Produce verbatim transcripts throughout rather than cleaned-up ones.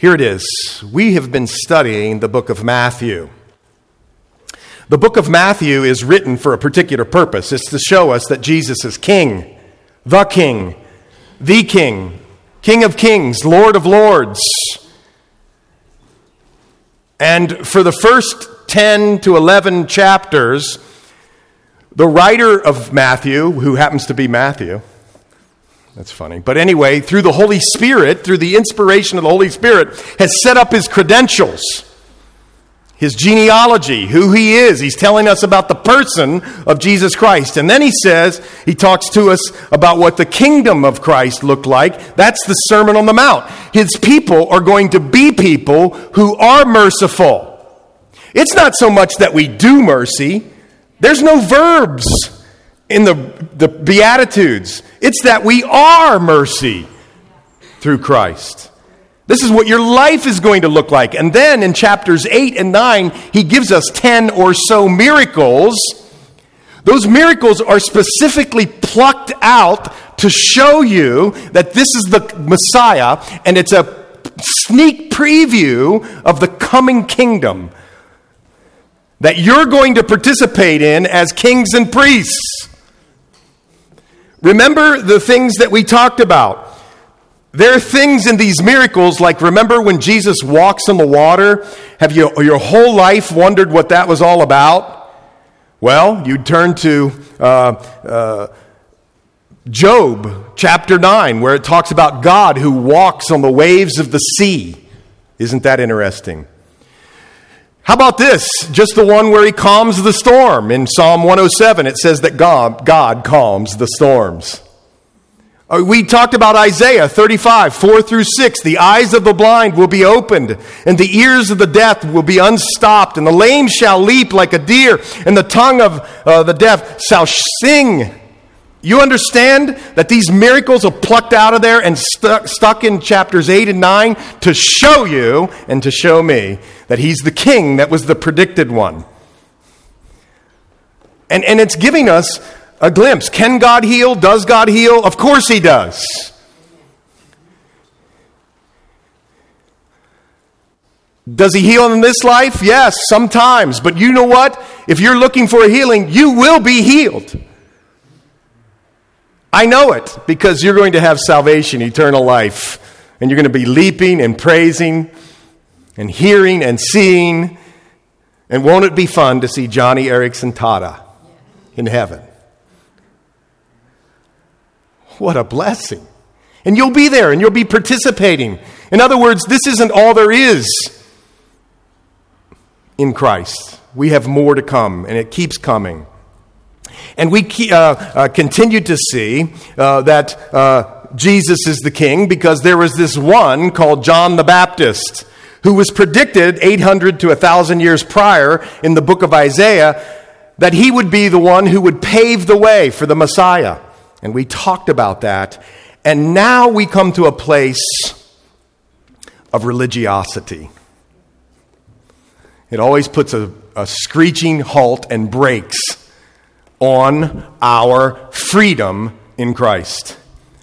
Here it is. We have been studying the book of Matthew. The book of Matthew is written for a particular purpose. It's to show us that Jesus is King, the King, the King, King of kings, Lord of lords. And for the first ten to eleven chapters, the writer of Matthew, who happens to be Matthew, that's funny, but anyway, through the Holy Spirit, through the inspiration of the Holy Spirit, has set up his credentials, his genealogy, who he is. He's telling us about the person of Jesus Christ. And then he says, he talks to us about what the kingdom of Christ looked like. That's the Sermon on the Mount. His people are going to be people who are merciful. It's not so much that we do mercy. There's no verbs in the, the Beatitudes. It's that we are mercy through Christ. This is what your life is going to look like. And then in chapters eight and nine, he gives us ten or so miracles. Those miracles are specifically plucked out to show you that this is the Messiah, and it's a sneak preview of the coming kingdom that you're going to participate in as kings and priests. Remember the things that we talked about. There are things in these miracles, like remember when Jesus walks on the water? Have you your whole life wondered what that was all about? Well, you turn to uh, uh, Job chapter nine, where it talks about God who walks on the waves of the sea. Isn't that interesting? How about this? Just the one where he calms the storm. In Psalm one oh seven, it says that God, God calms the storms. We talked about Isaiah thirty-five, four through six. The eyes of the blind will be opened, and the ears of the deaf will be unstopped, and the lame shall leap like a deer, and the tongue of uh, the deaf shall sing. You understand that these miracles are plucked out of there and stuck, stuck in chapters eight and nine to show you and to show me that he's the king that was the predicted one. And, and it's giving us a glimpse. Can God heal? Does God heal? Of course he does. Does he heal in this life? Yes, sometimes. But you know what? If you're looking for a healing, you will be healed. I know it, because you're going to have salvation, eternal life. And you're going to be leaping and praising and hearing and seeing. And won't it be fun to see Johnny Erickson Tada in heaven? What a blessing. And you'll be there and you'll be participating. In other words, this isn't all there is in Christ. We have more to come, and it keeps coming. And we uh, uh, continue to see uh, that uh, Jesus is the king because there was this one called John the Baptist who was predicted eight hundred to one thousand years prior in the book of Isaiah that he would be the one who would pave the way for the Messiah. And we talked about that. And now we come to a place of religiosity. It always puts a, a screeching halt and brakes on our freedom in Christ.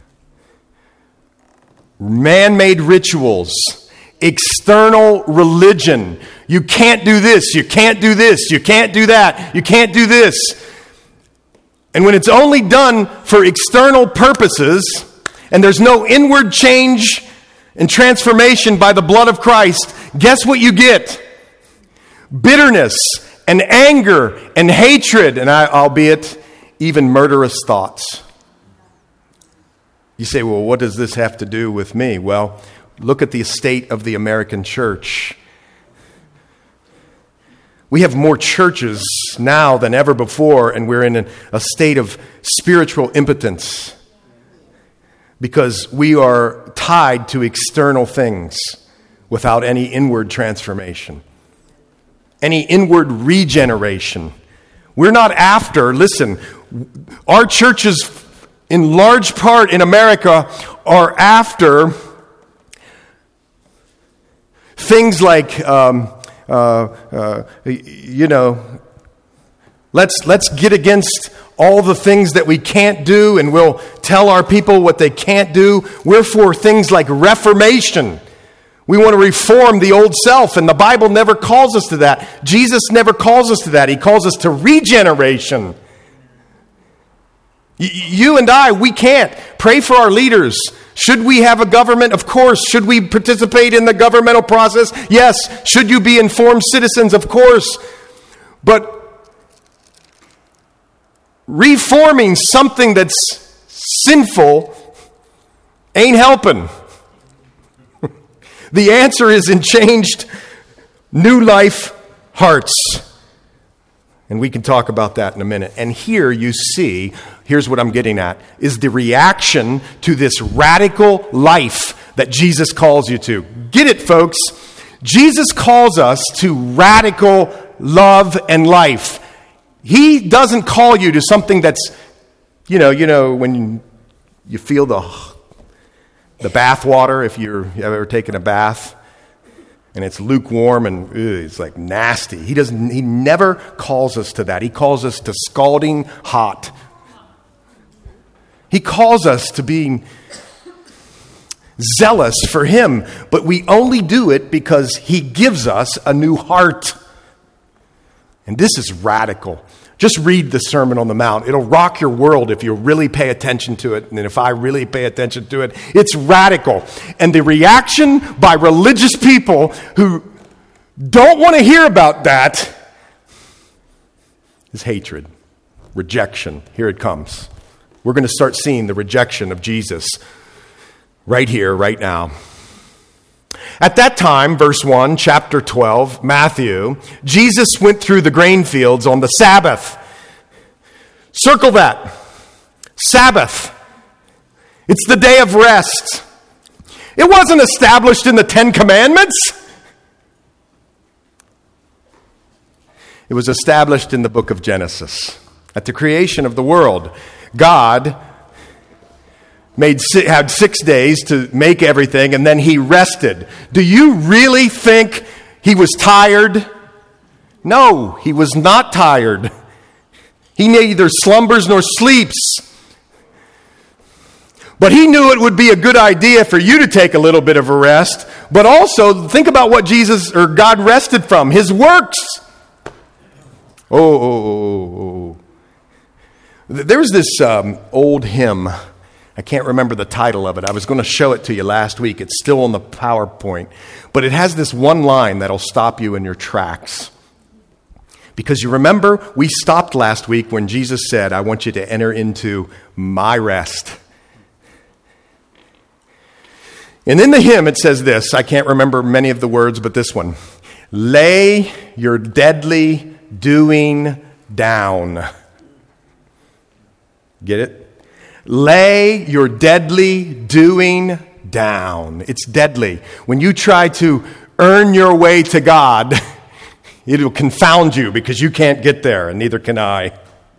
Man-made rituals, external religion. You can't do this, you can't do this, you can't do that, you can't do this. And when it's only done for external purposes, and there's no inward change and transformation by the blood of Christ, guess what you get? Bitterness and anger and hatred, and I, albeit even murderous thoughts. You say, well, what does this have to do with me? Well, look at the state of the American church. We have more churches now than ever before, and we're in a, a state of spiritual impotence because we are tied to external things without any inward transformation, any inward regeneration. We're not after, listen, our churches in large part in America are after things like, um, uh, uh, you know, let's let's get against all the things that we can't do, and we'll tell our people what they can't do. We're for things like reformation. We want to reform the old self, and the Bible never calls us to that. Jesus never calls us to that. He calls us to regeneration. Y- you and I, we can't. Pray for our leaders. Should we have a government? Of course. Should we participate in the governmental process? Yes. Should you be informed citizens? Of course. But reforming something that's sinful ain't helping. The answer is in changed, new life hearts. And we can talk about that in a minute. And here you see, here's what I'm getting at, is the reaction to this radical life that Jesus calls you to. Get it, folks? Jesus calls us to radical love and life. He doesn't call you to something that's, you know, you know, when you feel the the bath water, if you're you ever taken a bath, and it's lukewarm and ugh, it's like nasty. He doesn't. He never calls us to that. He calls us to scalding hot. He calls us to being zealous for Him, but we only do it because He gives us a new heart. And this is radical. Just read the Sermon on the Mount. It'll rock your world if you really pay attention to it. And if I really pay attention to it, it's radical. And the reaction by religious people who don't want to hear about that is hatred, rejection. Here it comes. We're going to start seeing the rejection of Jesus right here, right now. At that time, verse one, chapter twelve, Matthew, Jesus went through the grain fields on the Sabbath. Circle that. Sabbath. It's the day of rest. It wasn't established in the Ten Commandments. It was established in the book of Genesis. At the creation of the world, God Made had six days to make everything, and then He rested. Do you really think He was tired? No, He was not tired. He neither slumbers nor sleeps. But He knew it would be a good idea for you to take a little bit of a rest. But also, think about what Jesus or God rested from. His works. Oh, oh, oh, oh. There's this um, old hymn. I can't remember the title of it. I was going to show it to you last week. It's still on the PowerPoint. But it has this one line that'll stop you in your tracks. Because you remember, we stopped last week when Jesus said, I want you to enter into my rest. And in the hymn, it says this. I can't remember many of the words, but this one. Lay your deadly doing down. Get it? Lay your deadly doing down. It's deadly. When you try to earn your way to God, it will confound you because you can't get there, and neither can I.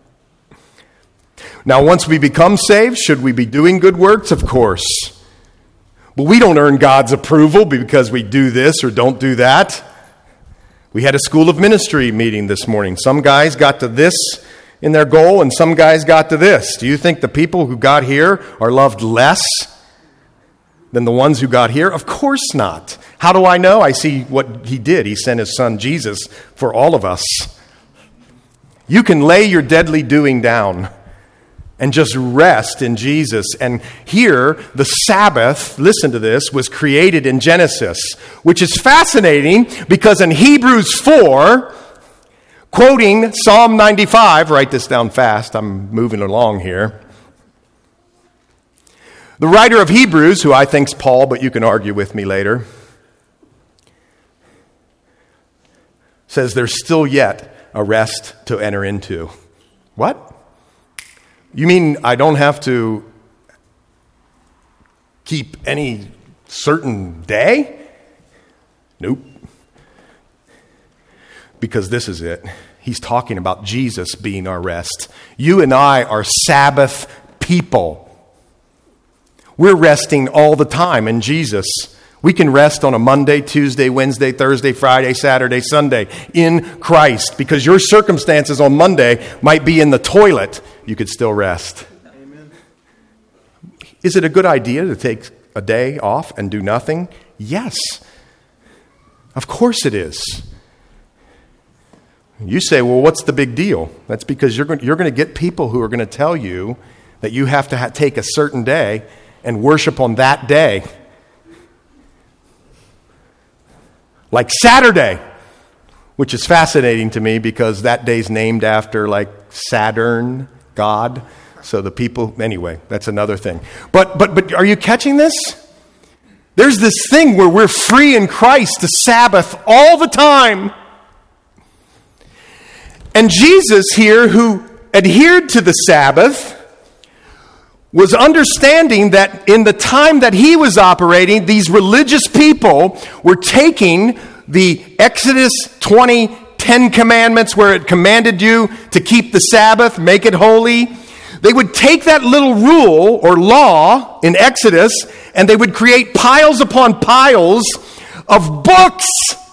Now, once we become saved, should we be doing good works? Of course. But we don't earn God's approval because we do this or don't do that. We had a school of ministry meeting this morning. Some guys got to this in their goal, and some guys got to this. Do you think the people who got here are loved less than the ones who got here? Of course not. How do I know? I see what He did. He sent His Son Jesus for all of us. You can lay your deadly doing down and just rest in Jesus. And here, the Sabbath, listen to this, was created in Genesis, which is fascinating because in Hebrews four, quoting Psalm ninety-five, write this down fast, I'm moving along here. The writer of Hebrews, who I think's Paul, but you can argue with me later, says there's still yet a rest to enter into. What? You mean I don't have to keep any certain day? Nope. Because this is it. He's talking about Jesus being our rest. You and I are Sabbath people. We're resting all the time in Jesus. We can rest on a Monday, Tuesday, Wednesday, Thursday, Friday, Saturday, Sunday in Christ. Because your circumstances on Monday might be in the toilet. You could still rest. Amen. Is it a good idea to take a day off and do nothing? Yes. Of course it is. You say, well, what's the big deal? That's because you're going, you're going to get people who are going to tell you that you have to ha- take a certain day and worship on that day. Like Saturday, which is fascinating to me because that day's named after like Saturn, God. So the people, anyway, that's another thing. But but but are you catching this? There's this thing where we're free in Christ to Sabbath all the time. And Jesus here, who adhered to the Sabbath, was understanding that in the time that he was operating, these religious people were taking the Exodus twenty, Ten Commandments, where it commanded you to keep the Sabbath, make it holy. They would take that little rule or law in Exodus, and they would create piles upon piles of books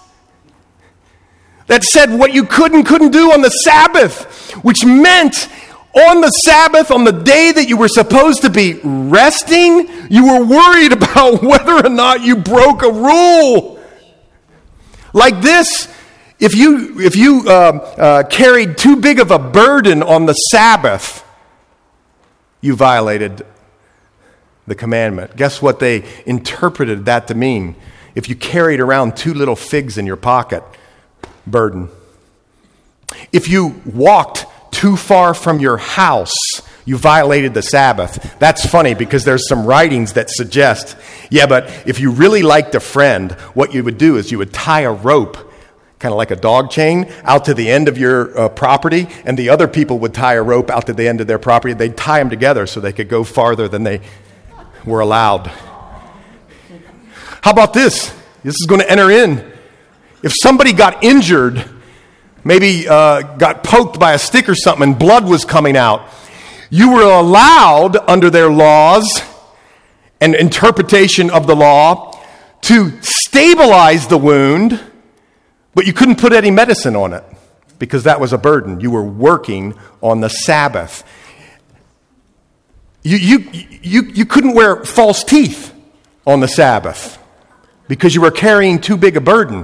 that said what you could and couldn't do on the Sabbath, which meant on the Sabbath, on the day that you were supposed to be resting, you were worried about whether or not you broke a rule. Like this, if you if you uh, uh, carried too big of a burden on the Sabbath, you violated the commandment. Guess what they interpreted that to mean? If you carried around two little figs in your pocket, burden. If you walked too far from your house, you violated the Sabbath. That's funny because there's some writings that suggest, yeah, but if you really liked a friend, what you would do is you would tie a rope, kind of like a dog chain, out to the end of your uh, property, and the other people would tie a rope out to the end of their property. They'd tie them together so they could go farther than they were allowed. How about this? This is going to enter in. If somebody got injured, maybe uh, got poked by a stick or something, and blood was coming out, you were allowed, under their laws and interpretation of the law, to stabilize the wound, but you couldn't put any medicine on it because that was a burden. You were working on the Sabbath. You, you, you, you couldn't wear false teeth on the Sabbath because you were carrying too big a burden.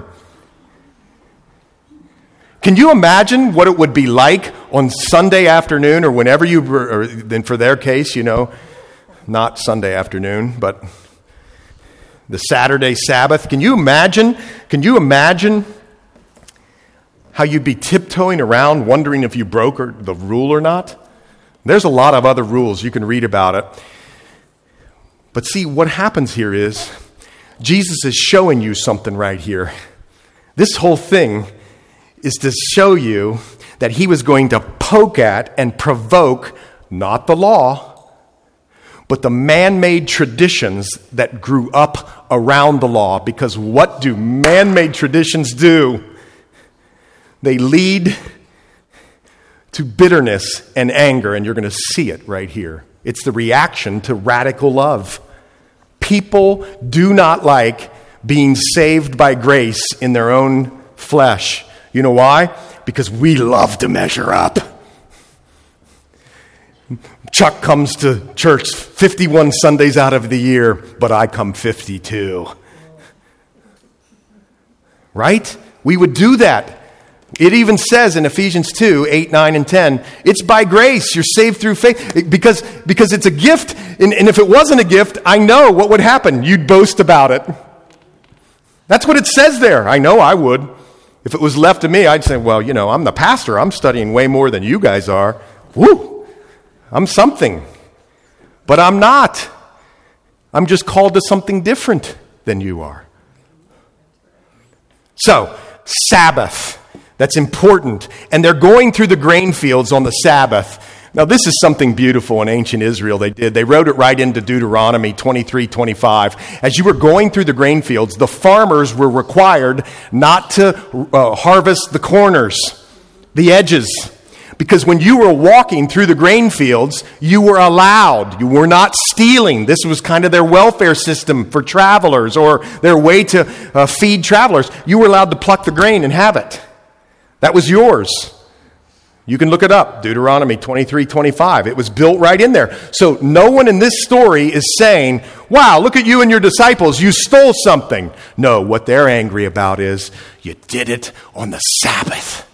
Can you imagine what it would be like on Sunday afternoon or whenever you were, or then for their case, you know, not Sunday afternoon, but the Saturday Sabbath? Can you imagine, can you imagine how you'd be tiptoeing around wondering if you broke or, the rule or not? There's a lot of other rules. You can read about it. But see, what happens here is Jesus is showing you something right here. This whole thing is to show you that he was going to poke at and provoke not the law, but the man-made traditions that grew up around the law. Because what do man-made traditions do? They lead to bitterness and anger, and you're going to see it right here. It's the reaction to radical love. People do not like being saved by grace in their own flesh. You know why? Because we love to measure up. Chuck comes to church fifty-one Sundays out of the year, but I come fifty-two. Right? We would do that. It even says in Ephesians two, eight, nine, and ten, it's by grace, you're saved through faith. Because, because it's a gift, and, and if it wasn't a gift, I know what would happen. You'd boast about it. That's what it says there. I know I would. If it was left to me, I'd say, well, you know, I'm the pastor. I'm studying way more than you guys are. Woo! I'm something. But I'm not. I'm just called to something different than you are. So, Sabbath. That's important. And they're going through the grain fields on the Sabbath. Now, this is something beautiful in ancient Israel they did. They wrote it right into Deuteronomy twenty-three twenty-five. As you were going through the grain fields, the farmers were required not to uh, harvest the corners, the edges. Because when you were walking through the grain fields, you were allowed. You were not stealing. This was kind of their welfare system for travelers, or their way to uh, feed travelers. You were allowed to pluck the grain and have it. That was yours. You can look it up, Deuteronomy twenty-three twenty-five. It was built right in there. So no one in this story is saying, wow, look at you and your disciples, you stole something. No, what they're angry about is, you did it on the Sabbath.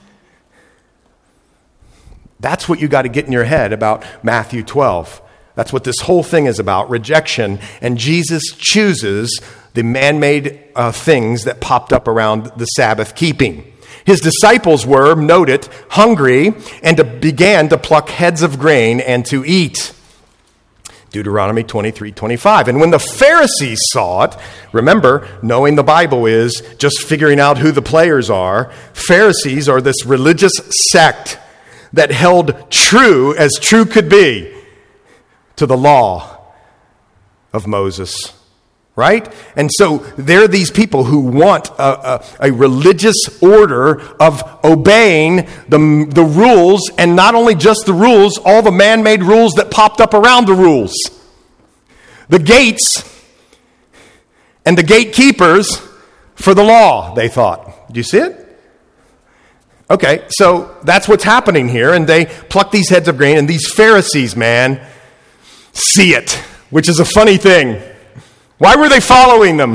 That's what you got to get in your head about Matthew twelve. That's what this whole thing is about, rejection. And Jesus chooses the man-made uh, things that popped up around the Sabbath keeping. His disciples were, note it, hungry and to, began to pluck heads of grain and to eat. Deuteronomy twenty-three twenty-five. And when the Pharisees saw it, remember, knowing the Bible is just figuring out who the players are. Pharisees are this religious sect that held true as true could be to the law of Moses. Right? And so there are these people who want a, a, a religious order of obeying the, the rules, and not only just the rules, all the man-made rules that popped up around the rules. The gates and the gatekeepers for the law, they thought. Do you see it? Okay, so that's what's happening here, and they pluck these heads of grain, and these Pharisees, man, see it, which is a funny thing. Why were they following them?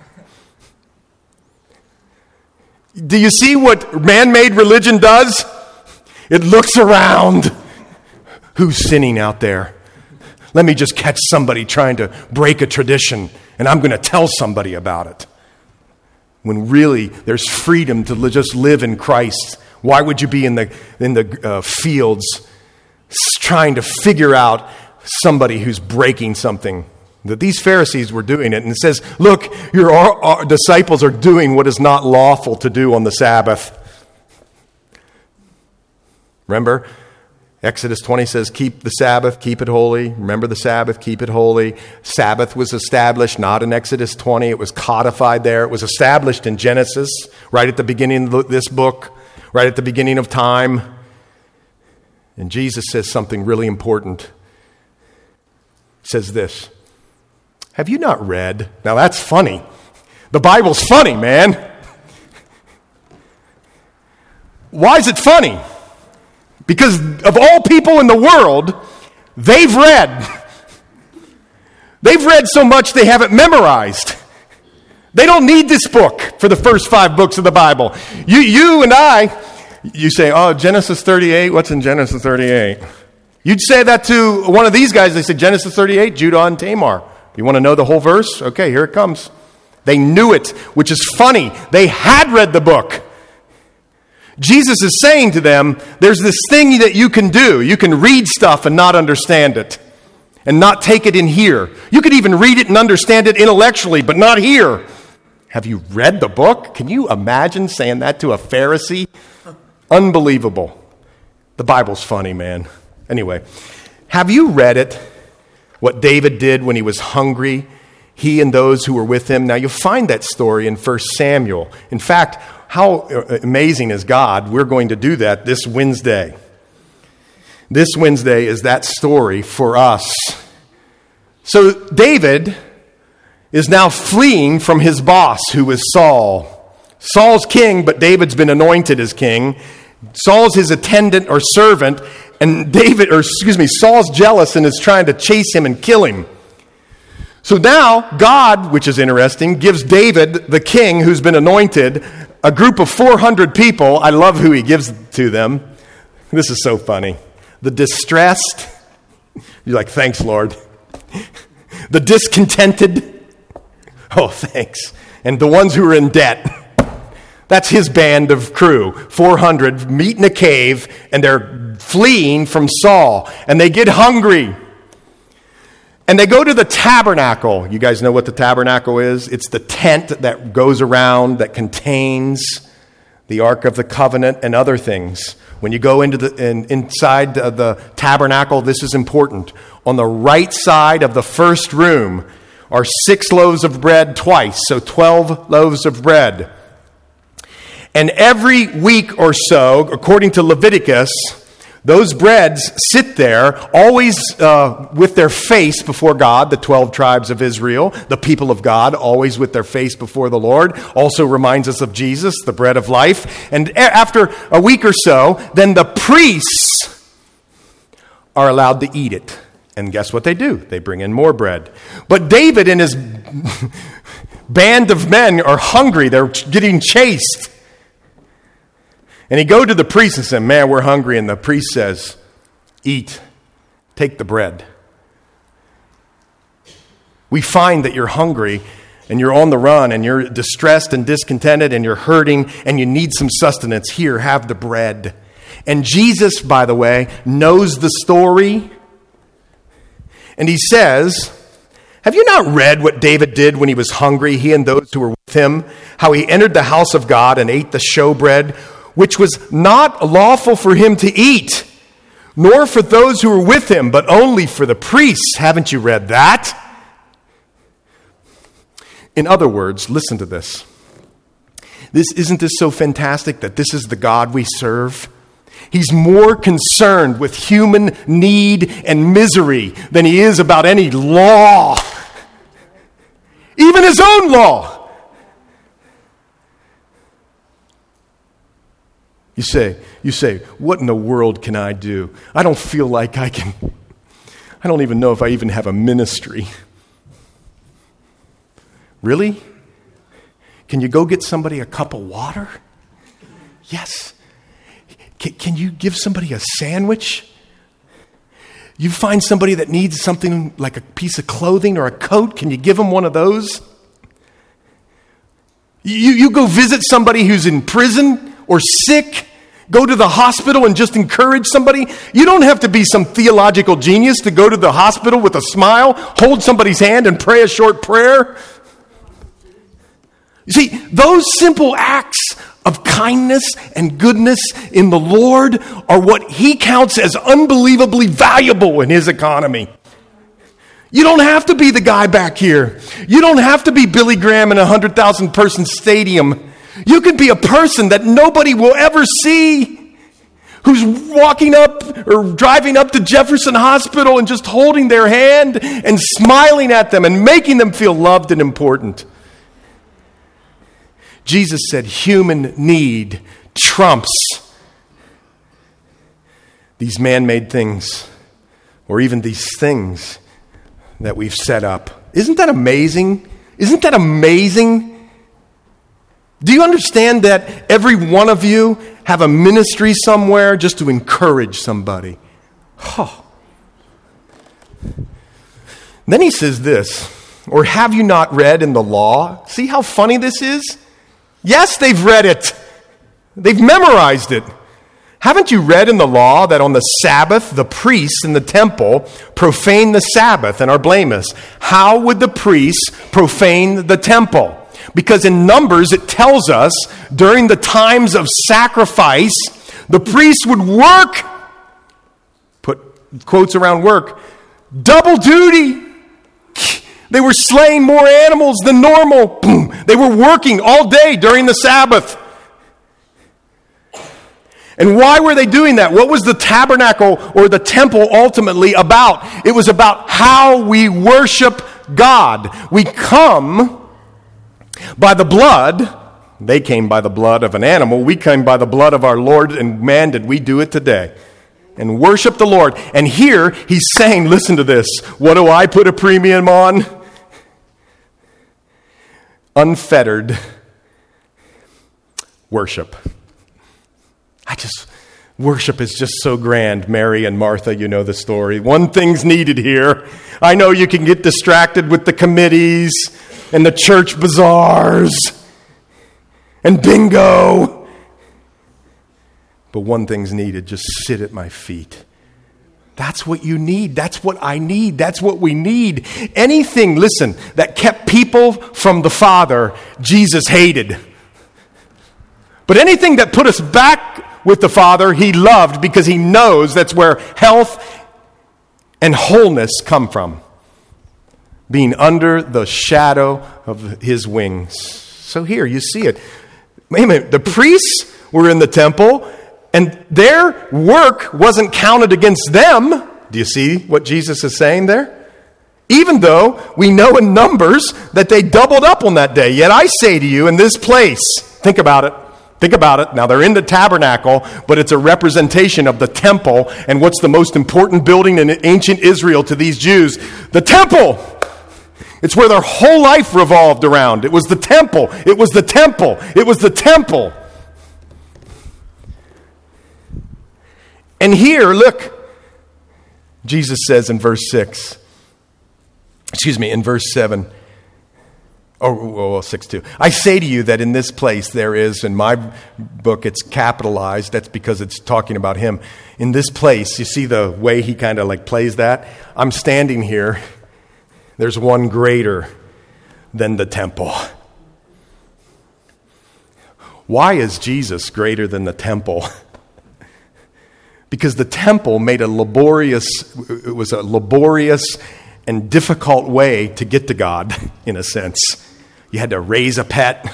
Do you see what man-made religion does? It looks around. Who's sinning out there? Let me just catch somebody trying to break a tradition, and I'm going to tell somebody about it. When really there's freedom to li- just live in Christ. Why would you be in the in the uh, fields trying to figure out somebody who's breaking something? That these Pharisees were doing it. And it says, look, your our, our disciples are doing what is not lawful to do on the Sabbath. Remember, Exodus twenty says, keep the Sabbath, keep it holy. Remember the Sabbath, keep it holy. Sabbath was established not in Exodus twenty. It was codified there. It was established in Genesis, right at the beginning of this book, right at the beginning of time. And Jesus says something really important. He says this. Have you not read? Now that's funny. The Bible's funny, man. Why is it funny? Because of all people in the world, they've read. They've read so much they have it memorized. They don't need this book for the first five books of the Bible. You, you and I, you say, oh, Genesis thirty-eight, what's in Genesis thirty-eight? You'd say that to one of these guys, they say, Genesis thirty-eight, Judah and Tamar. You want to know the whole verse? Okay, here it comes. They knew it, which is funny. They had read the book. Jesus is saying to them, there's this thing that you can do. You can read stuff and not understand it, and not take it in here. You could even read it and understand it intellectually, but not here. Have you read the book? Can you imagine saying that to a Pharisee? Unbelievable. The Bible's funny, man. Anyway, have you read it? What David did when he was hungry, he and those who were with him. Now, you'll find that story in First Samuel. In fact, how amazing is God? We're going to do that this Wednesday. This Wednesday is that story for us. So David is now fleeing from his boss, who is Saul. Saul's king, but David's been anointed as king. Saul's his attendant or servant, and David, or excuse me, Saul's jealous and is trying to chase him and kill him. So now God, which is interesting, gives David, the king who's been anointed, a group of four hundred people. I love who he gives to them. This is so funny. The distressed, you're like, thanks, Lord. The discontented, oh, thanks. And the ones who are in debt. That's his band of crew, four hundred, meet in a cave, and they're fleeing from Saul. And they get hungry. And they go to the tabernacle. You guys know what the tabernacle is? It's the tent that goes around that contains the Ark of the Covenant and other things. When you go into the in, inside the, the tabernacle, this is important. On the right side of the first room are six loaves of bread twice, so twelve loaves of bread. And every week or so, according to Leviticus, Those breads sit there, always uh, with their face before God, the twelve tribes of Israel, the people of God, always with their face before the Lord. Also reminds us of Jesus, the bread of life. And after a week or so, then the priests are allowed to eat it. And guess what they do? They bring in more bread. But David and his band of men are hungry. They're getting chased. And he go to the priest and said, man, we're hungry. And the priest says, eat, take the bread. We find that you're hungry and you're on the run and you're distressed and discontented and you're hurting and you need some sustenance. Here, have the bread. And Jesus, by the way, knows the story. And he says, have you not read what David did when he was hungry, he and those who were with him? How he entered the house of God and ate the showbread, which was not lawful for him to eat, nor for those who were with him, but only for the priests. Haven't you read that? In other words, listen to this. This isn't this so fantastic that this is the God we serve? He's more concerned with human need and misery than he is about any law, even his own law. You say, you say, what in the world can I do? I don't feel like I can, I don't even know if I even have a ministry. Really? Can you go get somebody a cup of water? Yes. Can, can you give somebody a sandwich? You find somebody that needs something like a piece of clothing or a coat, can you give them one of those? You, you go visit somebody who's in prison or sick, go to the hospital and just encourage somebody. You don't have to be some theological genius to go to the hospital with a smile, hold somebody's hand and pray a short prayer. You see, those simple acts of kindness and goodness in the Lord are what he counts as unbelievably valuable in his economy. You don't have to be the guy back here. You don't have to be Billy Graham in a one hundred thousand person stadium. You can be a person that nobody will ever see, who's walking up or driving up to Jefferson Hospital and just holding their hand and smiling at them and making them feel loved and important. Jesus said human need trumps these man-made things or even these things that we've set up. Isn't that amazing? Isn't that amazing? Do you understand that every one of you have a ministry somewhere just to encourage somebody? Oh. Then he says this, or have you not read in the law? See how funny this is? Yes, they've read it. They've memorized it. Haven't you read in the law that on the Sabbath, the priests in the temple profane the Sabbath and are blameless? How would the priests profane the temple? Because in Numbers, it tells us during the times of sacrifice, the priests would work, put quotes around work, double duty. They were slaying more animals than normal. Boom. They were working all day during the Sabbath. And why were they doing that? What was the tabernacle or the temple ultimately about? It was about how we worship God. We come by the blood. They came by the blood of an animal. We came by the blood of our Lord, and man, did we do it today. And worship the Lord. And here he's saying, listen to this. What do I put a premium on? Unfettered worship. I just, worship is just so grand. Mary and Martha, you know the story. One thing's needed here. I know you can get distracted with the committees and the church bazaars and bingo. But one thing's needed. Just sit at my feet. That's what you need. That's what I need. That's what we need. Anything, listen, that kept people from the Father, Jesus hated. But anything that put us back with the Father, he loved, because he knows that's where health and wholeness come from. Being under the shadow of his wings. So here, you see it. Wait a minute. The priests were in the temple, And their work wasn't counted against them. Do you see what Jesus is saying there? Even though we know in Numbers that they doubled up on that day. Yet I say to you, in this place, think about it. Think about it. Now, they're in the tabernacle, but it's a representation of the temple. And what's the most important building in ancient Israel to these Jews? The temple. It's where their whole life revolved around. It was the temple. It was the temple. It was the temple. And here, look, Jesus says in verse six, excuse me, in verse seven, oh, well, six two. I say to you that in this place there is, in my book it's capitalized, that's because it's talking about him. In this place, you see the way he kind of like plays that? I'm standing here. There's one greater than the temple. Why is Jesus greater than the temple? Because the temple made a laborious, it was a laborious and difficult way to get to God, in a sense. You had to raise a pet,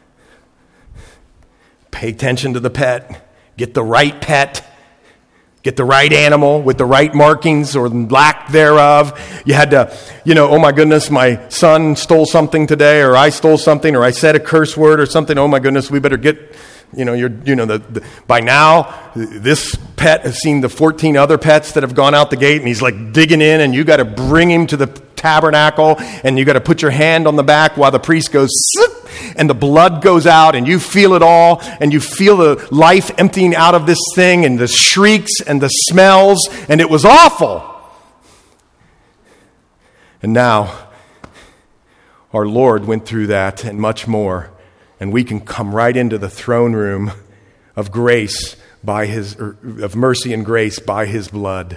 pay attention to the pet, get the right pet, get the right animal with the right markings or lack thereof. You had to, you know, oh my goodness, my son stole something today, or I stole something, or I said a curse word or something. Oh my goodness, we better get, you know, you're, you know, the, the by now this pet has seen the fourteen other pets that have gone out the gate, and he's like digging in, and you got to bring him to the tabernacle, and you got to put your hand on the back while the priest goes, and the blood goes out, and you feel it all, and you feel the life emptying out of this thing, and the shrieks and the smells, and it was awful. And now, our Lord went through that and much more, and we can come right into the throne room of grace by his, or of mercy and grace by his blood.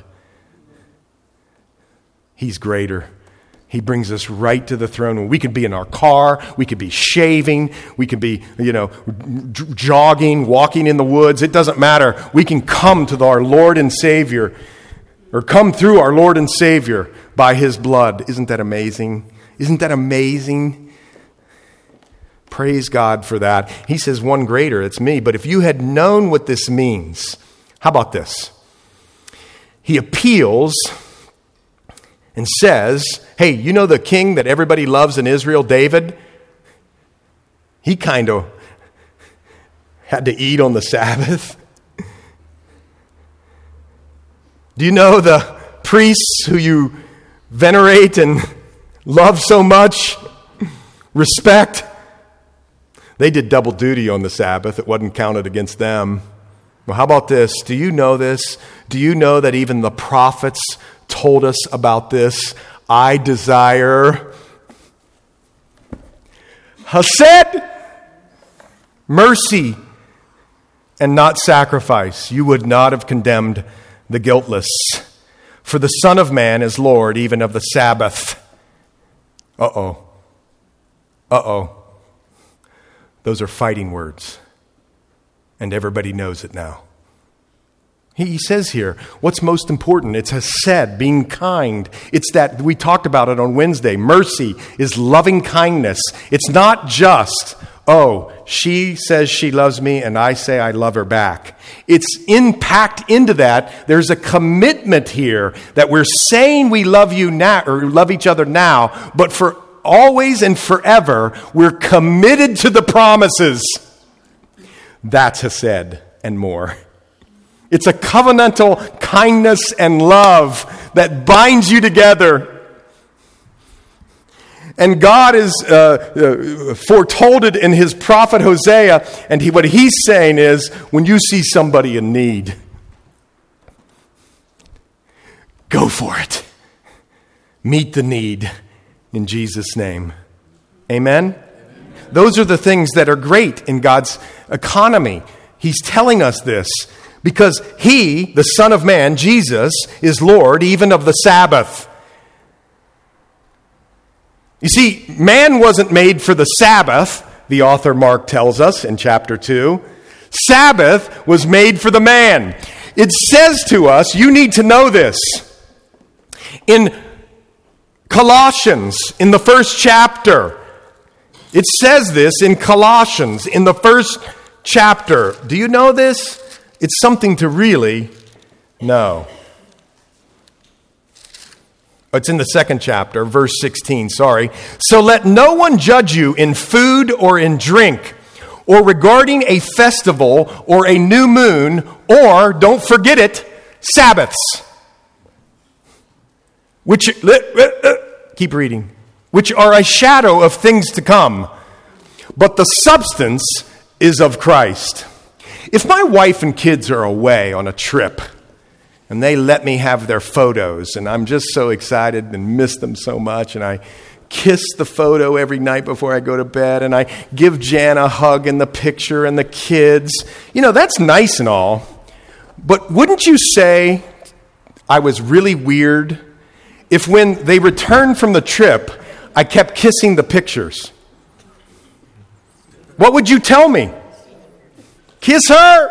He's greater. He brings us right to the throne room. We could be in our car. We could be shaving. We could be, you know, j- jogging, walking in the woods. It doesn't matter. We can come to our Lord and Savior, or come through our Lord and Savior by his blood. Isn't that amazing? Isn't that amazing? Praise God for that. He says, one greater, it's me. But if you had known what this means, how about this? He appeals and says, hey, you know the king that everybody loves in Israel, David? He kind of had to eat on the Sabbath. Do you know the priests who you venerate and love so much, respect? They did double duty on the Sabbath. It wasn't counted against them. Well, how about this? Do you know this? Do you know that even the prophets told us about this? I desire Hesed, mercy, and not sacrifice. You would not have condemned the guiltless. For the Son of Man is Lord even of the Sabbath. Uh-oh. Uh-oh. Those are fighting words. And everybody knows it now. He says here, what's most important? It's hesed, being kind. It's that, we talked about it on Wednesday. Mercy is loving kindness. It's not just, oh, she says she loves me and I say I love her back. It's impact into that. There's a commitment here that we're saying we love you now, or love each other now, but for always and forever, we're committed to the promises. That's hesed and more. It's a covenantal kindness and love that binds you together. And God is uh, uh, foretold it in his prophet Hosea, and he, what he's saying is, when you see somebody in need, go for it. Meet the need in Jesus' name. Amen? Amen? Those are the things that are great in God's economy. He's telling us this because he, the Son of Man, Jesus, is Lord even of the Sabbath. You see, man wasn't made for the Sabbath, the author Mark tells us in chapter two. Sabbath was made for the man. It says to us, you need to know this. In Colossians, in the first chapter, it says this in Colossians, in the first chapter. Do you know this? It's something to really know. It's in the second chapter, verse sixteen, sorry. So let no one judge you in food or in drink, or regarding a festival or a new moon, or, don't forget it, Sabbaths. Which, keep reading, which are a shadow of things to come, but the substance is of Christ. If my wife and kids are away on a trip, and they let me have their photos, and I'm just so excited and miss them so much, and I kiss the photo every night before I go to bed, and I give Jan a hug in the picture and the kids. You know, that's nice and all, but wouldn't you say I was really weird if when they returned from the trip, I kept kissing the pictures? What would you tell me? Kiss her.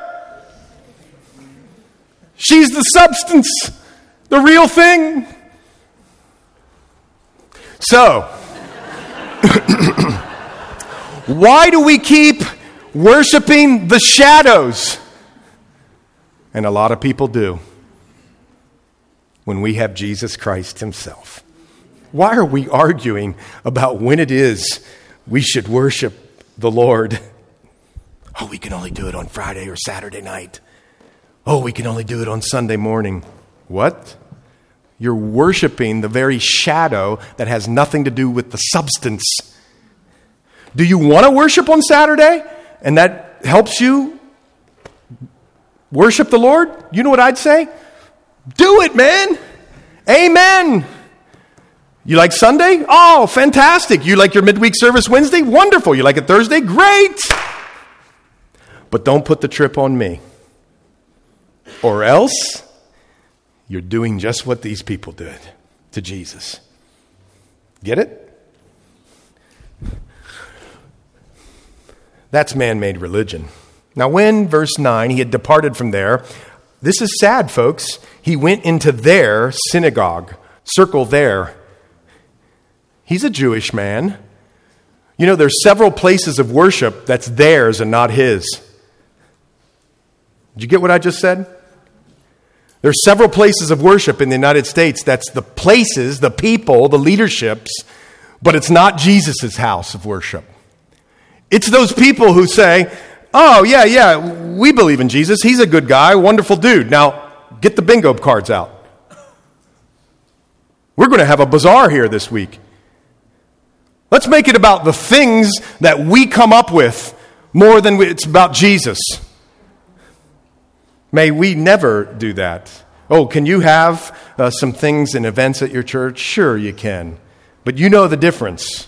She's the substance, the real thing. So, why do we keep worshiping the shadows? And a lot of people do, when we have Jesus Christ himself. Why are we arguing about when it is we should worship the Lord? Oh, we can only do it on Friday or Saturday night. Oh, we can only do it on Sunday morning. What? You're worshiping the very shadow that has nothing to do with the substance. Do you want to worship on Saturday? And that helps you worship the Lord? You know what I'd say? Do it, man. Amen. You like Sunday? Oh, fantastic. You like your midweek service Wednesday? Wonderful. You like it Thursday? Great. But don't put the trip on me. Or else, you're doing just what these people did to Jesus. Get it? That's man-made religion. Now when, verse nine, he had departed from there, this is sad, folks. He went into their synagogue. Circle there. He's a Jewish man. You know, there's several places of worship that's theirs and not his. Did you get what I just said? There's several places of worship in the United States that's the places, the people, the leaderships, but it's not Jesus' house of worship. It's those people who say, oh, yeah, yeah, we believe in Jesus. He's a good guy, wonderful dude. Now, get the bingo cards out. We're going to have a bazaar here this week. Let's make it about the things that we come up with more than it's about Jesus. May we never do that. Oh, can you have uh, some things and events at your church? Sure, you can. But you know the difference.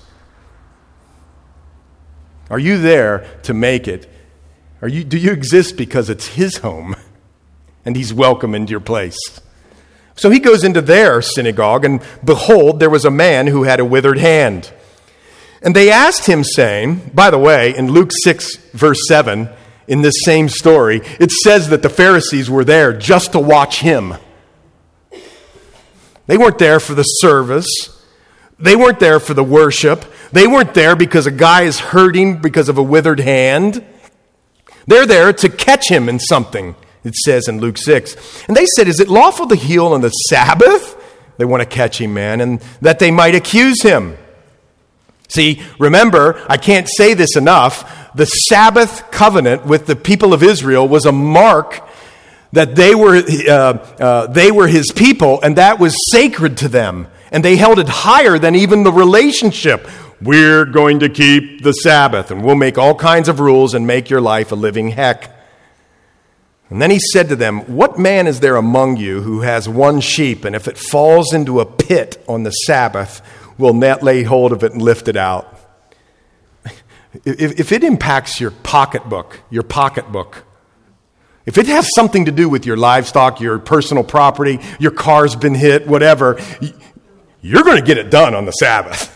Are you there to make it? Are you, do you exist because it's his home and he's welcome into your place? So he goes into their synagogue, and behold, there was a man who had a withered hand. And they asked him, saying, by the way, in Luke six, verse seven, in this same story, it says that the Pharisees were there just to watch him. They weren't there for the service. They weren't there for the worship. They weren't there because a guy is hurting because of a withered hand. They're there to catch him in something, it says in Luke six. And they said, is it lawful to heal on the Sabbath? They want to catch him, man, and that they might accuse him. See, remember, I can't say this enough, the Sabbath covenant with the people of Israel was a mark that they were uh, uh, they were his people, and that was sacred to them. And they held it higher than even the relationship. We're going to keep the Sabbath, and we'll make all kinds of rules and make your life a living heck. And then he said to them, what man is there among you who has one sheep, and if it falls into a pit on the Sabbath, will not lay hold of it and lift it out? If, if it impacts your pocketbook, your pocketbook, if it has something to do with your livestock, your personal property, your car's been hit, whatever, you're going to get it done on the Sabbath.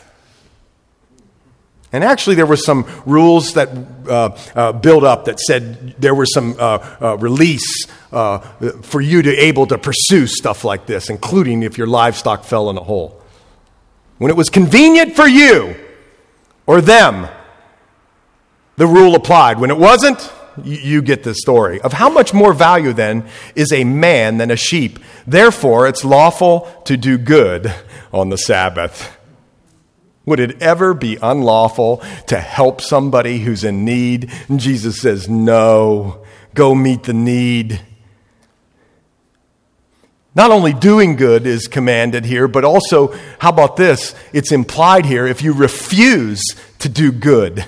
And actually there were some rules that uh, uh, built up that said there was some uh, uh, release uh, for you to able to pursue stuff like this, including if your livestock fell in a hole. When it was convenient for you or them, the rule applied. When it wasn't, you, you get the story. Of how much more value then is a man than a sheep. Therefore, it's lawful to do good on the Sabbath. Would it ever be unlawful to help somebody who's in need? And Jesus says, no, go meet the need. Not only doing good is commanded here, but also, how about this? It's implied here, if you refuse to do good.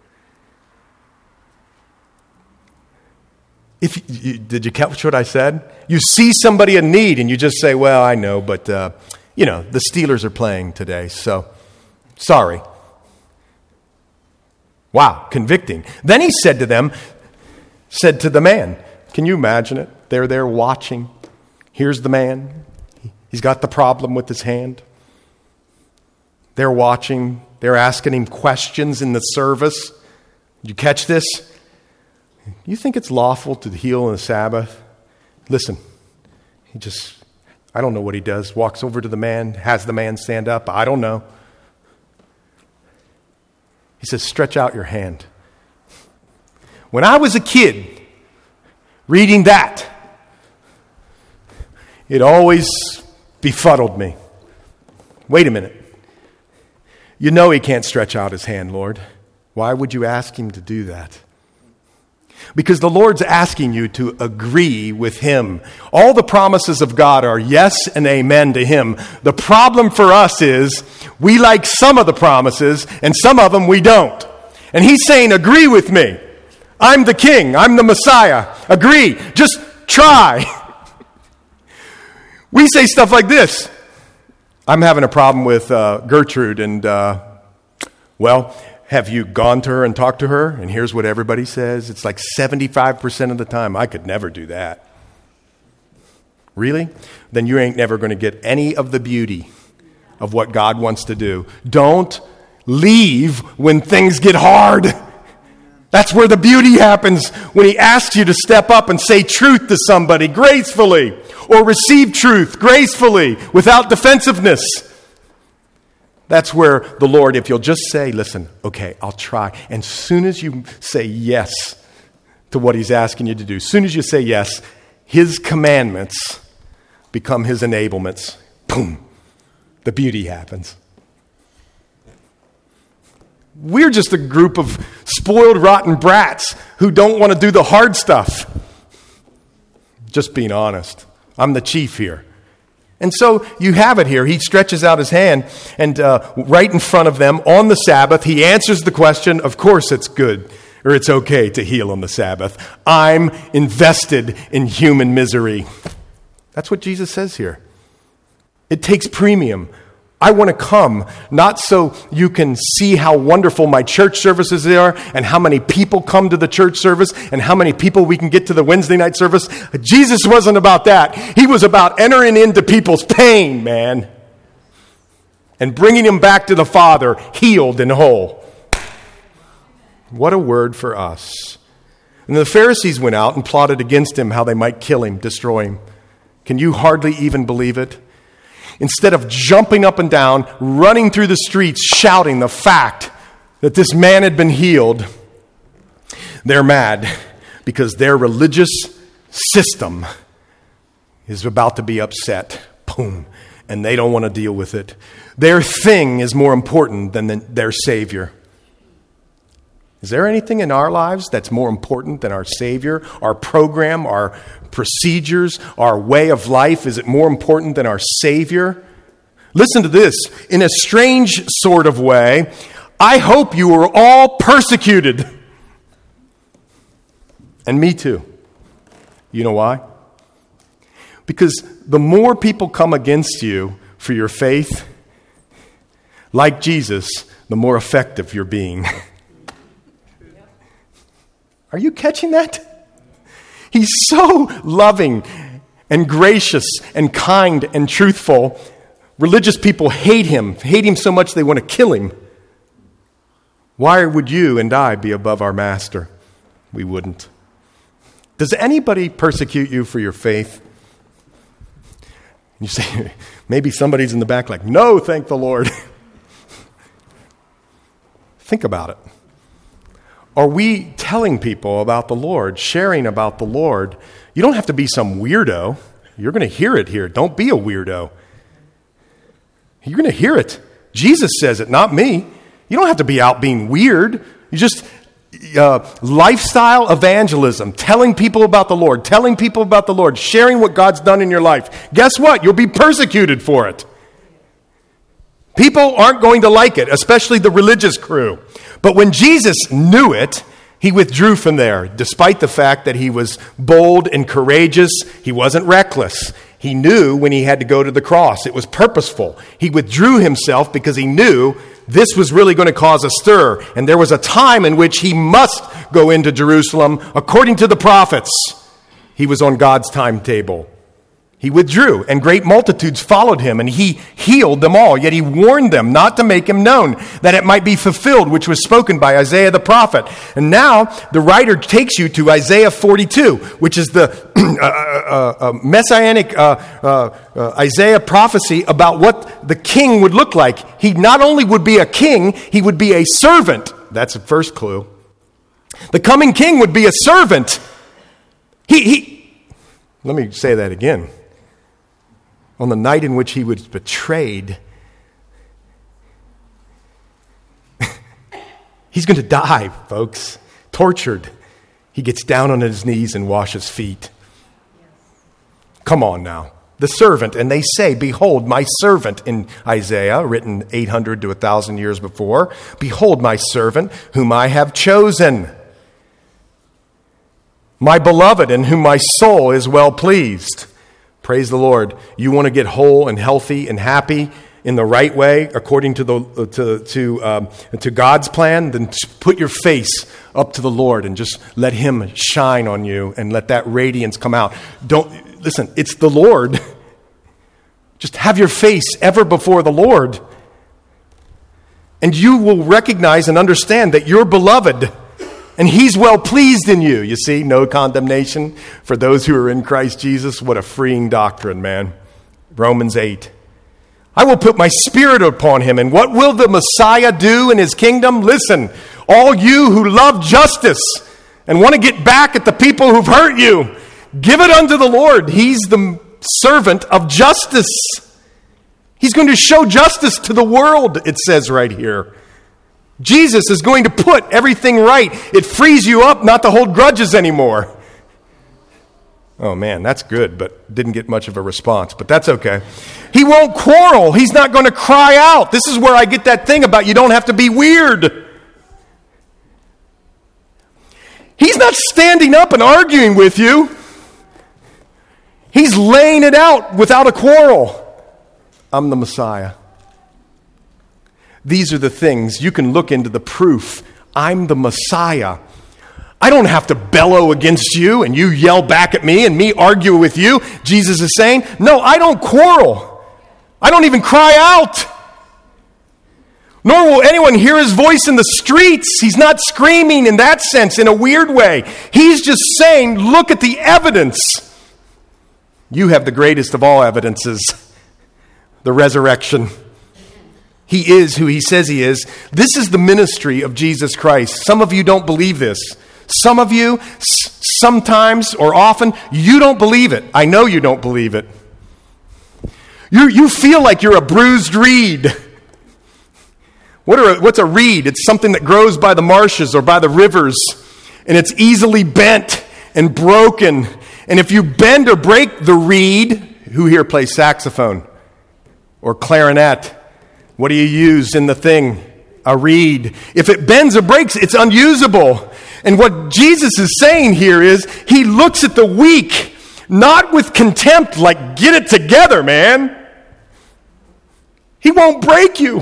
If you, did you catch what I said? You see somebody in need and you just say, well, I know, but, uh, you know, the Steelers are playing today, so sorry. Wow, convicting. Then he said to them, said to the man, can you imagine it? They're there watching. Here's the man. He's got the problem with his hand. They're watching. They're asking him questions in the service. Did you catch this? You think it's lawful to heal on the Sabbath? Listen, he just, I don't know what he does. Walks over to the man, has the man stand up. I don't know. He says, stretch out your hand. When I was a kid, reading that, it always befuddled me. Wait a minute. You know he can't stretch out his hand, Lord. Why would you ask him to do that? Because the Lord's asking you to agree with him. All the promises of God are yes and amen to him. The problem for us is we like some of the promises and some of them we don't. And he's saying, agree with me. I'm the king. I'm the Messiah. Agree. Just try. We say stuff like this. I'm having a problem with uh, Gertrude, and, uh, well, have you gone to her and talked to her? And here's what everybody says. It's like seventy-five percent of the time. I could never do that. Really? Then you ain't never going to get any of the beauty of what God wants to do. Don't leave when things get hard. That's where the beauty happens, when he asks you to step up and say truth to somebody gracefully, or receive truth gracefully without defensiveness. That's where the Lord, if you'll just say, listen, okay, I'll try. And as soon as you say yes to what he's asking you to do, as soon as you say yes, his commandments become his enablements. Boom. The beauty happens. We're just a group of spoiled, rotten brats who don't want to do the hard stuff. Just being honest. I'm the chief here. And so you have it here. He stretches out his hand, and uh, right in front of them on the Sabbath, he answers the question, of course it's good, or it's okay to heal on the Sabbath. I'm invested in human misery. That's what Jesus says here. It takes premium. I want to come, not so you can see how wonderful my church services are and how many people come to the church service and how many people we can get to the Wednesday night service. Jesus wasn't about that. He was about entering into people's pain, man, and bringing them back to the Father, healed and whole. What a word for us. And the Pharisees went out and plotted against him how they might kill him, destroy him. Can you hardly even believe it? Instead of jumping up and down, running through the streets, shouting the fact that this man had been healed, they're mad because their religious system is about to be upset. Boom. And they don't want to deal with it. Their thing is more important than the, their Savior. Is there anything in our lives that's more important than our Savior, our program, our procedures, our way of life? Is it more important than our Savior? Listen to this. In a strange sort of way, I hope you were all persecuted. And me too. You know why? Because the more people come against you for your faith, like Jesus, the more effective you're being. Are you catching that? He's so loving and gracious and kind and truthful. Religious people hate him, hate him so much they want to kill him. Why would you and I be above our master? We wouldn't. Does anybody persecute you for your faith? You say, maybe somebody's in the back like, no, thank the Lord. Think about it. Are we telling people about the Lord, sharing about the Lord? You don't have to be some weirdo. You're going to hear it here. Don't be a weirdo. You're going to hear it. Jesus says it, not me. You don't have to be out being weird. You just, uh, lifestyle evangelism, telling people about the Lord, telling people about the Lord, sharing what God's done in your life. Guess what? You'll be persecuted for it. People aren't going to like it, especially the religious crew. But when Jesus knew it, he withdrew from there, despite the fact that he was bold and courageous. He wasn't reckless. He knew when he had to go to the cross. It was purposeful. He withdrew himself because he knew this was really going to cause a stir. And there was a time in which he must go into Jerusalem. According to the prophets, he was on God's timetable. He withdrew, and great multitudes followed him, and he healed them all. Yet he warned them not to make him known, that it might be fulfilled, which was spoken by Isaiah the prophet. And now the writer takes you to Isaiah forty-two, which is the uh, uh, uh, messianic uh, uh, uh, Isaiah prophecy about what the king would look like. He not only would be a king, he would be a servant. That's the first clue. The coming king would be a servant. He, he. Let me say that again. On the night in which he was betrayed, he's going to die, folks. Tortured. He gets down on his knees and washes feet. Come on now. The servant, and they say, behold, my servant in Isaiah, written eight hundred to one thousand years before. Behold, my servant, whom I have chosen. My beloved, in whom my soul is well pleased. Praise the Lord. You want to get whole and healthy and happy in the right way, according to the to to um, to God's plan, then put your face up to the Lord and just let him shine on you and let that radiance come out. Don't listen, it's the Lord. Just have your face ever before the Lord. And you will recognize and understand that you're beloved. And he's well pleased in you. You see, no condemnation for those who are in Christ Jesus. What a freeing doctrine, man. Romans eight. I will put my spirit upon him. And what will the Messiah do in his kingdom? Listen, all you who love justice and want to get back at the people who've hurt you, give it unto the Lord. He's the servant of justice. He's going to show justice to the world, it says right here. Jesus is going to put everything right. It frees you up not to hold grudges anymore. Oh man, that's good, but didn't get much of a response, but that's okay. He won't quarrel. He's not going to cry out. This is where I get that thing about you don't have to be weird. He's not standing up and arguing with you. He's laying it out without a quarrel. I'm the Messiah. These are the things. You can look into the proof. I'm the Messiah. I don't have to bellow against you and you yell back at me and me argue with you. Jesus is saying, no, I don't quarrel. I don't even cry out. Nor will anyone hear his voice in the streets. He's not screaming in that sense, in a weird way. He's just saying, look at the evidence. You have the greatest of all evidences, the resurrection. He is who he says he is. This is the ministry of Jesus Christ. Some of you don't believe this. Some of you, s- sometimes or often, you don't believe it. I know you don't believe it. You, you feel like you're a bruised reed. What are a, what's a reed? It's something that grows by the marshes or by the rivers, and it's easily bent and broken. And if you bend or break the reed, who here plays saxophone or clarinet? What do you use in the thing? A reed. If it bends or breaks, it's unusable. And what Jesus is saying here is, he looks at the weak, not with contempt, like, get it together, man. He won't break you.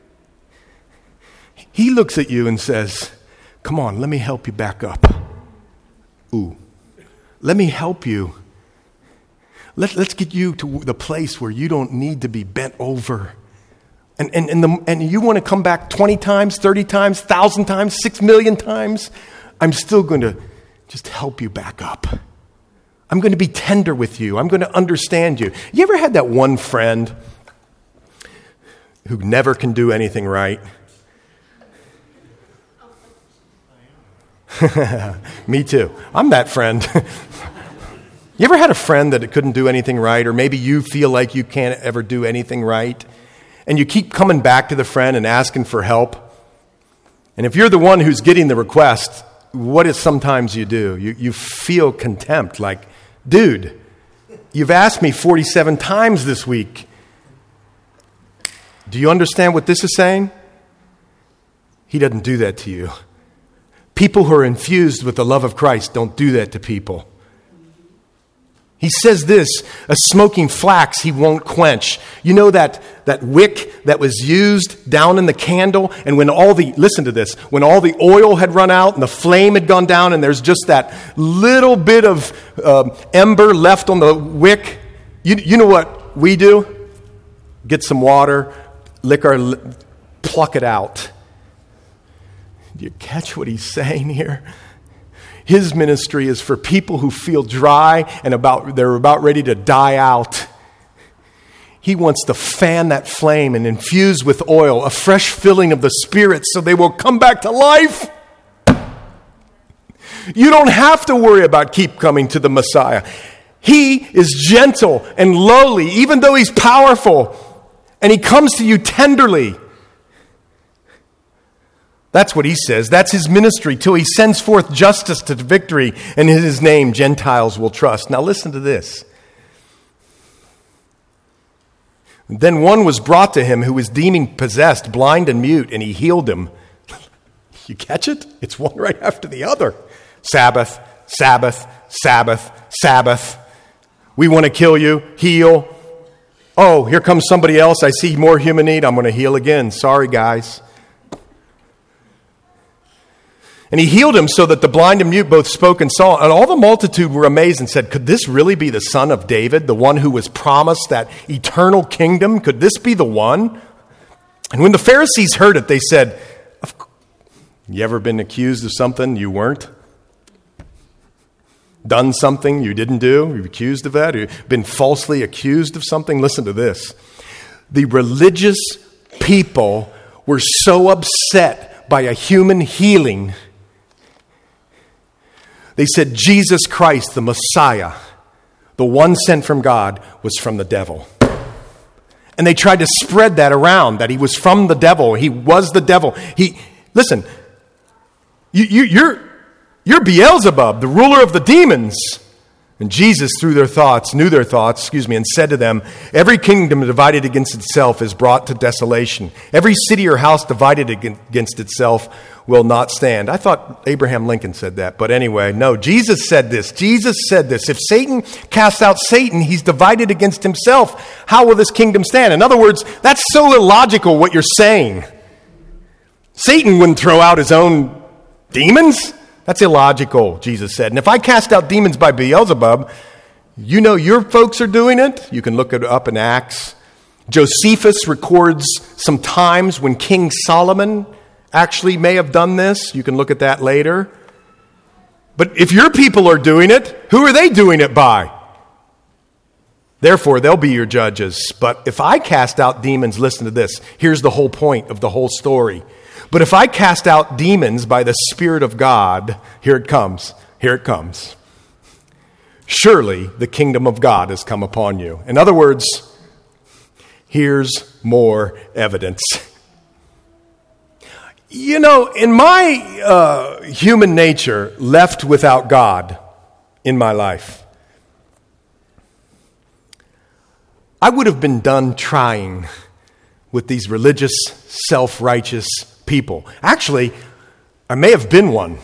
He looks at you and says, come on, let me help you back up. Ooh. Let me help you. Let, let's get you to the place where you don't need to be bent over. And and and, the, and you want to come back twenty times, thirty times, one thousand times, six million times, I'm still going to just help you back up. I'm going to be tender with you. I'm going to understand you. You ever had that one friend who never can do anything right? Me too. I'm that friend. You ever had a friend that couldn't do anything right, or maybe you feel like you can't ever do anything right, and you keep coming back to the friend and asking for help? And if you're the one who's getting the request, what is sometimes you do? You, you feel contempt, like, dude, you've asked me forty-seven times this week. Do you understand what this is saying? He doesn't do that to you. People who are infused with the love of Christ don't do that to people. He says this, a smoking flax he won't quench. You know that, that wick that was used down in the candle? And when all the, listen to this, when all the oil had run out and the flame had gone down and there's just that little bit of uh, ember left on the wick, you, you know what we do? Get some water, lick our, pluck it out. Do you catch what he's saying here? His ministry is for people who feel dry and about they're about ready to die out. He wants to fan that flame and infuse with oil, a fresh filling of the Spirit, so they will come back to life. You don't have to worry about keep coming to the Messiah. He is gentle and lowly, even though he's powerful, and he comes to you tenderly. That's what he says. That's his ministry till he sends forth justice to victory, and in his name Gentiles will trust. Now listen to this. Then one was brought to him who was demon possessed, blind and mute, and he healed him. You catch it? It's one right after the other. Sabbath, Sabbath, Sabbath, Sabbath. We want to kill you, heal. Oh, here comes somebody else. I see more human need. I'm going to heal again. Sorry, guys. And he healed him so that the blind and mute both spoke and saw. And all the multitude were amazed and said, could this really be the son of David, the one who was promised that eternal kingdom? Could this be the one? And when the Pharisees heard it, they said, you ever been accused of something you weren't? Done something you didn't do? You're accused of that? You've been falsely accused of something? Listen to this. The religious people were so upset by a human healing. They said Jesus Christ, the Messiah, the one sent from God, was from the devil. And they tried to spread that around, that he was from the devil. He was the devil. He, listen, you, you, you're, you're Beelzebub, the ruler of the demons. And Jesus, through their thoughts, knew their thoughts, excuse me, and said to them, every kingdom divided against itself is brought to desolation. Every city or house divided against itself will not stand. I thought Abraham Lincoln said that, but anyway, no, Jesus said this. Jesus said this. If Satan casts out Satan, he's divided against himself. How will this kingdom stand? In other words, that's so illogical what you're saying. Satan wouldn't throw out his own demons. That's illogical, Jesus said. And if I cast out demons by Beelzebub, you know your folks are doing it. You can look it up in Acts. Josephus records some times when King Solomon actually may have done this. You can look at that later. But if your people are doing it, who are they doing it by? Therefore, they'll be your judges. But if I cast out demons, listen to this. Here's the whole point of the whole story. But if I cast out demons by the Spirit of God, here it comes, here it comes. Surely the kingdom of God has come upon you. In other words, here's more evidence. You know, in my uh, human nature, left without God in my life, I would have been done trying with these religious, self-righteous people. Actually, I may have been one,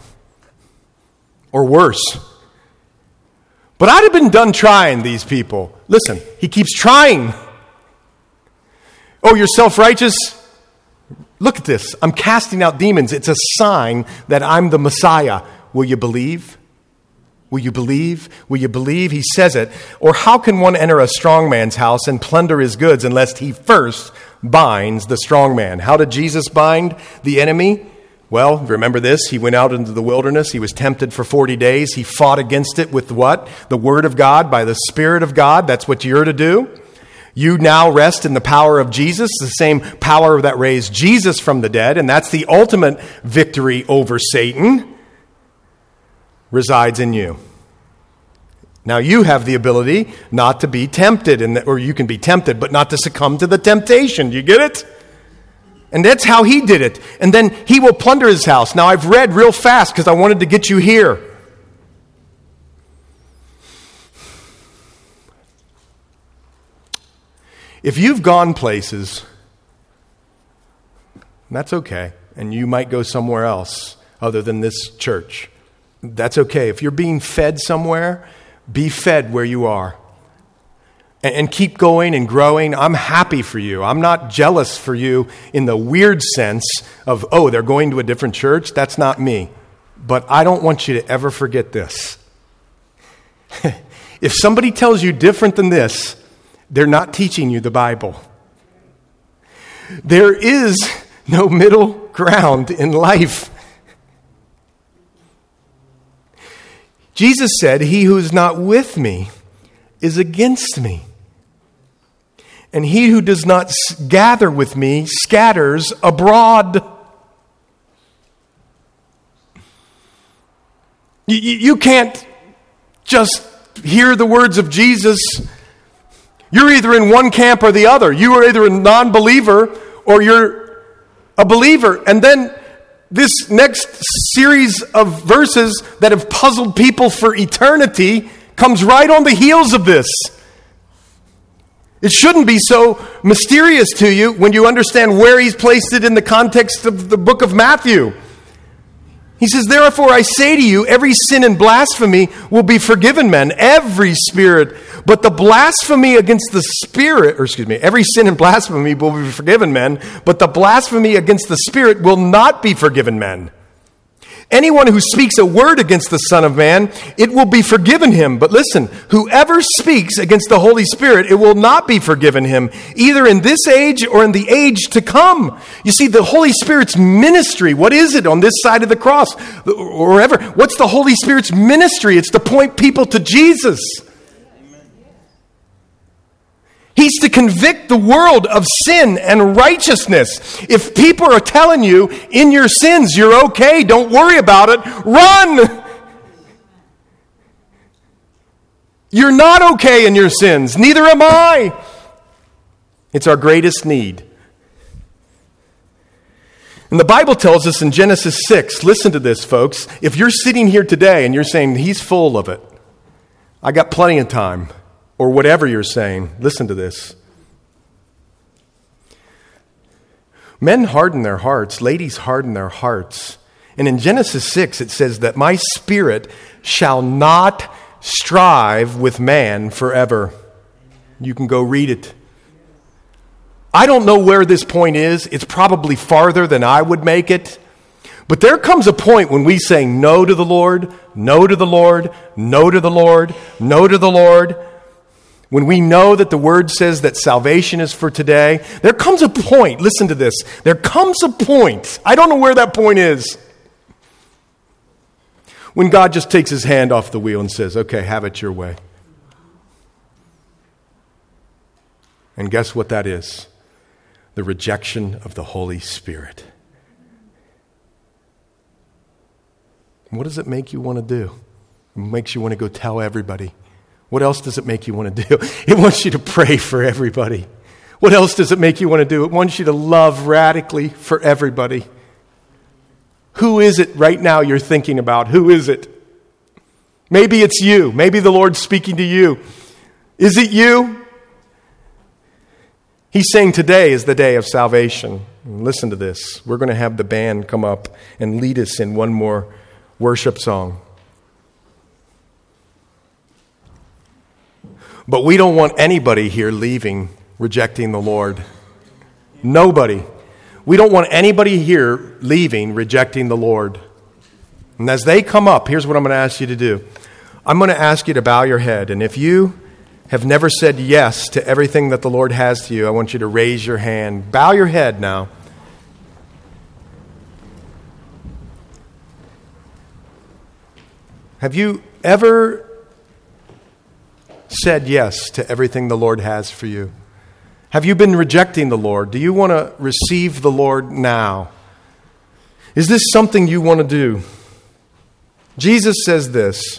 or worse. But I'd have been done trying these people. Listen, he keeps trying. Oh, you're self-righteous? Look at this. I'm casting out demons. It's a sign that I'm the Messiah. Will you believe? Will you believe? Will you believe? He says it. Or how can one enter a strong man's house and plunder his goods unless he first binds the strong man? How did Jesus bind the enemy? Well, remember this. He went out into the wilderness. He was tempted for forty days. He fought against it with what? The Word of God, by the Spirit of God. That's what you're to do. You now rest in the power of Jesus, the same power that raised Jesus from the dead, and that's the ultimate victory over Satan. resides in you. Now you have the ability not to be tempted, and or you can be tempted, but not to succumb to the temptation. Do you get it? And that's how he did it. And then he will plunder his house. Now I've read real fast because I wanted to get you here. If you've gone places, that's okay. And you might go somewhere else other than this church. That's okay. If you're being fed somewhere, be fed where you are. And, and keep going and growing. I'm happy for you. I'm not jealous for you in the weird sense of, oh, they're going to a different church. That's not me. But I don't want you to ever forget this. If somebody tells you different than this, they're not teaching you the Bible. There is no middle ground in life. Jesus said, "He who is not with me is against me. And he who does not gather with me scatters abroad." You, you can't just hear the words of Jesus. You're either in one camp or the other. You are either a non-believer or you're a believer. And then this next series of verses that have puzzled people for eternity comes right on the heels of this. It shouldn't be so mysterious to you when you understand where he's placed it in the context of the book of Matthew. He says, "Therefore I say to you, every sin and blasphemy will be forgiven men." Every spirit. But the blasphemy against the Spirit, or excuse me, every sin and blasphemy will be forgiven men, but the blasphemy against the Spirit will not be forgiven men. Anyone who speaks a word against the Son of Man, it will be forgiven him. But listen, whoever speaks against the Holy Spirit, it will not be forgiven him, either in this age or in the age to come. You see, the Holy Spirit's ministry, what is it on this side of the cross? Or wherever. What's the Holy Spirit's ministry? It's to point people to Jesus. He's to convict the world of sin and righteousness. If people are telling you in your sins you're okay, don't worry about it, run! You're not okay in your sins. Neither am I. It's our greatest need. And the Bible tells us in Genesis six, listen to this, folks. If you're sitting here today and you're saying, he's full of it, I got plenty of time, or whatever you're saying, listen to this. Men harden their hearts, ladies harden their hearts. And in Genesis six, it says that my spirit shall not strive with man forever. You can go read it. I don't know where this point is. It's probably farther than I would make it. But there comes a point when we say no to the Lord, no to the Lord, no to the Lord, no to the Lord. When we know that the Word says that salvation is for today, there comes a point, listen to this, there comes a point, I don't know where that point is, when God just takes his hand off the wheel and says, okay, have it your way. And guess what that is? The rejection of the Holy Spirit. What does it make you want to do? It makes you want to go tell everybody. What else does it make you want to do? It wants you to pray for everybody. What else does it make you want to do? It wants you to love radically for everybody. Who is it right now you're thinking about? Who is it? Maybe it's you. Maybe the Lord's speaking to you. Is it you? He's saying today is the day of salvation. And listen to this. We're going to have the band come up and lead us in one more worship song. But we don't want anybody here leaving, rejecting the Lord. Nobody. We don't want anybody here leaving, rejecting the Lord. And as they come up, here's what I'm going to ask you to do. I'm going to ask you to bow your head. And if you have never said yes to everything that the Lord has to you, I want you to raise your hand. Bow your head now. Have you ever said yes to everything the Lord has for you? Have you been rejecting the Lord? Do you want to receive the Lord now? Is this something you want to do? Jesus says this,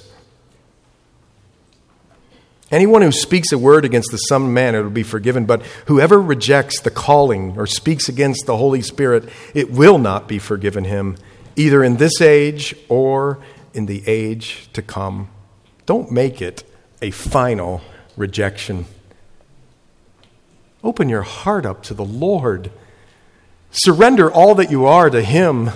anyone who speaks a word against the Son of Man, it will be forgiven. But whoever rejects the calling or speaks against the Holy Spirit, it will not be forgiven him, either in this age or in the age to come. Don't make it a final rejection. Open your heart up to the Lord. Surrender all that you are to Him,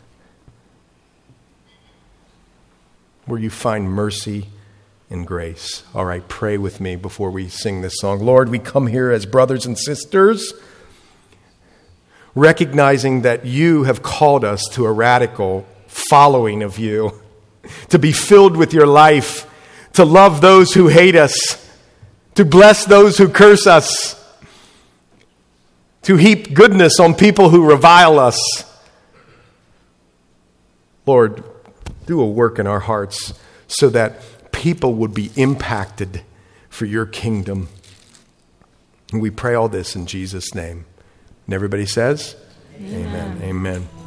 where you find mercy and grace. All right, pray with me before we sing this song. Lord, we come here as brothers and sisters, recognizing that you have called us to a radical following of you, to be filled with your life, to love those who hate us, to bless those who curse us, to heap goodness on people who revile us. Lord, do a work in our hearts so that people would be impacted for your kingdom. And we pray all this in Jesus' name. And everybody says, Amen. Amen. Amen.